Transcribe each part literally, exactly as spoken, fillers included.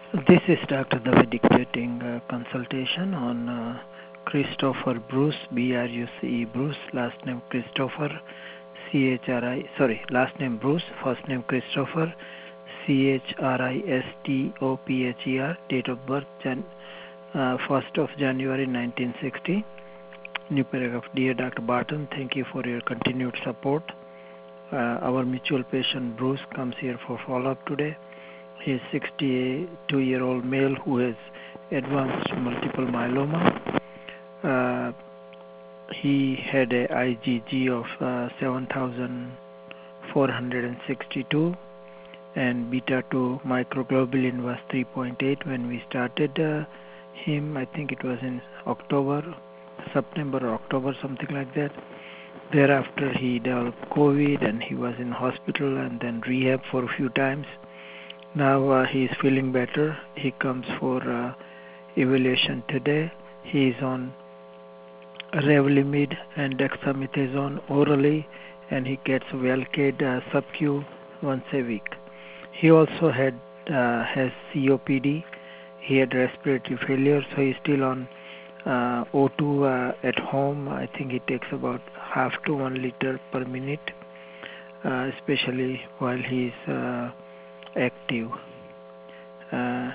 This is Doctor David dictating uh, consultation on uh, Christopher Bruce, B R U C E Bruce, last name Christopher, C H R I, sorry, last name Bruce, first name Christopher, C H R I S T O P H E R, date of birth Jan, uh, first of January nineteen sixty. New paragraph. Dear Doctor Barton, thank you for your continued support. Uh, our mutual patient Bruce comes here for follow-up today. He is sixty-two-year-old male who has advanced multiple myeloma. Uh, he had a IgG of uh, seven thousand four hundred sixty-two and beta two microglobulin was three point eight when we started uh, him. I think it was in October, September or October, something like that. Thereafter he developed COVID and he was in hospital and then rehab for a few times. Now uh, he is feeling better. He comes for uh, evaluation today. He is on Revlimid and dexamethasone orally, and he gets Velcade uh, sub-Q once a week. He also had uh, has C O P D. He had respiratory failure, so he's still on uh, O two uh, at home. I think he takes about half to one liter per minute, uh, especially while he's uh, active. Uh,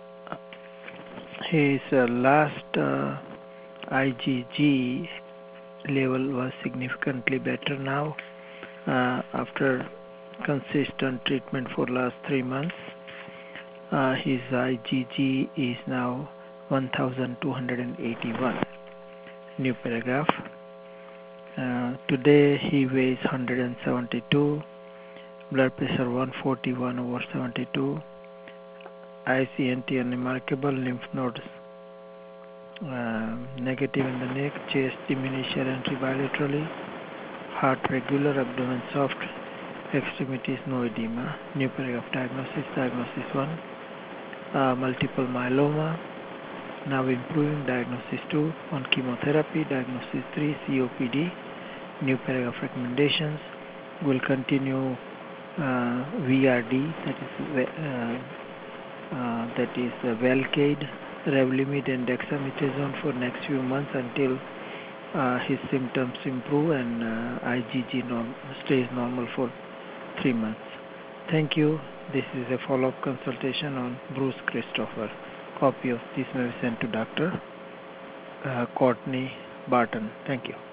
his uh, last uh, IgG level was significantly better now uh, after consistent treatment for last three months. Uh, his IgG is now one thousand two hundred eighty-one. New paragraph. Uh, today he weighs one hundred seventy-two. Blood pressure one forty-one over seventy-two. I C N T unremarkable. Lymph nodes uh, negative in the neck. Chest diminution entry bilaterally. Heart regular. Abdomen soft. Extremities no edema. New paragraph. Diagnosis. Diagnosis one. Uh, multiple myeloma. Now improving. Diagnosis two. On chemotherapy. Diagnosis three. C O P D. New paragraph. Recommendations. Will continue uh, V R D, that is uh, uh, that is uh, Velcade, Revlimid and dexamethasone for next few months until uh, his symptoms improve and uh, IgG norm stays normal for three months. Thank you. This is a follow-up consultation on Bruce Christopher. Copy of this may be sent to Doctor Uh, Courtney Barton. Thank you.